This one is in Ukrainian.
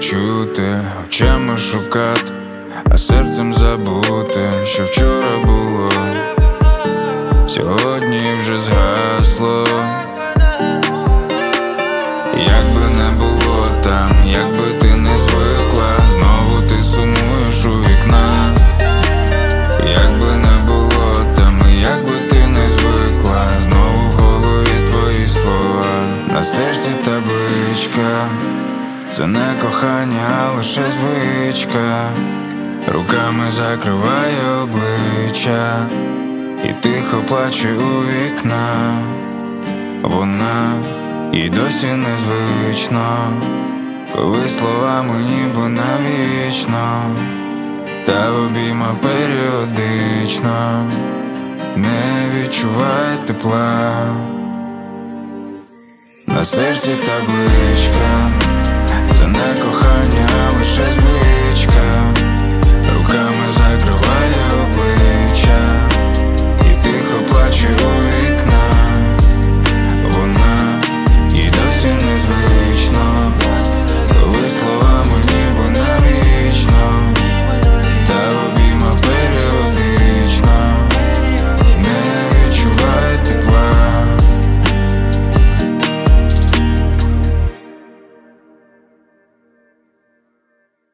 чути, очами шукати, а серцем забути, що вчора було, сьогодні вже згасло. Як би не було там, як би ти не звикла, знову ти сумуєш у вікна. Як би не було там, як би ти не звикла, знову в голові твої слова. На серці табличка, це не кохання, а лише звичка. Руками закриває обличчя і тихо плаче у вікна. Вона і досі незвично, коли словами ніби навічно, та в обіймах періодично не відчуває тепла. На серці табличка, це не кохання, а лише звичка.